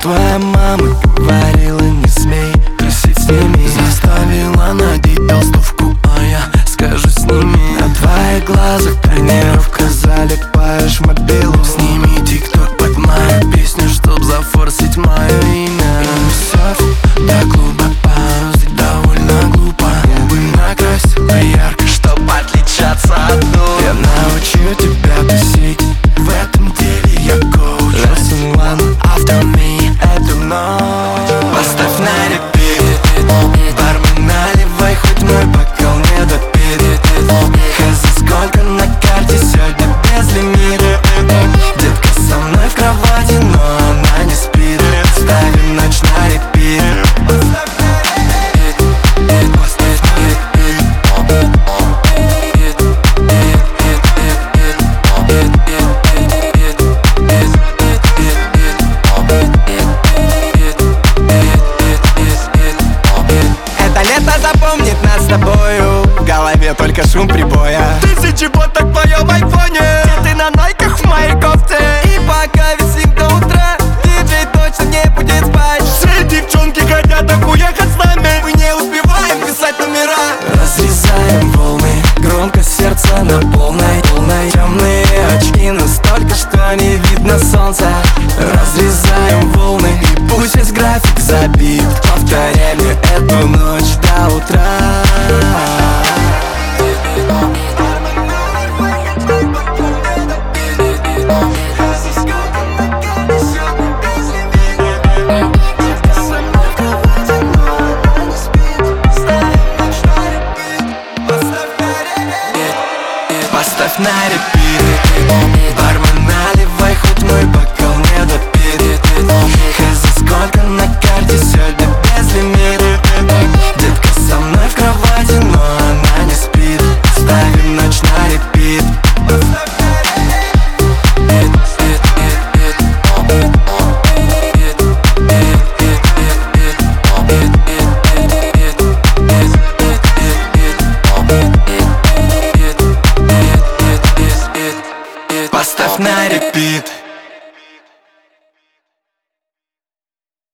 Твоя мама говорила, не смей тусить с ними. Заставила надеть толстовку, а я скажу, сними. На твоих глазах тренировка, залипаешь в мобилу. Сними тикток под мою песню, чтоб зафорсить мое имя. И все так глупо, паузы довольно глупо. Губы накрасила ярко, чтоб отличаться от дур. Я научу тебя тусить, в этом деле я коуч. Lesson one after me, эту ночь поставь на репит. Бармен, наливай хоть мой бокал не допит. Хз, сколько на карте сегодня без лимита. Детка со мной в кровати, но она не спит. Ставим ночь на репит. Запомнит нас с тобою, в голове только шум прибоя. Тысячи фоток в твоем айфоне, где ты на найках в моей кофте. И пока висим до утра, диджей точно не будет спать. Все девчонки хотят так уехать с нами, мы не успеваем писать номера. Разрезаем волны, громко сердце на полной. Темные очки настолько, что не видно солнца. Разрезаем волны, и пусть весь график забит.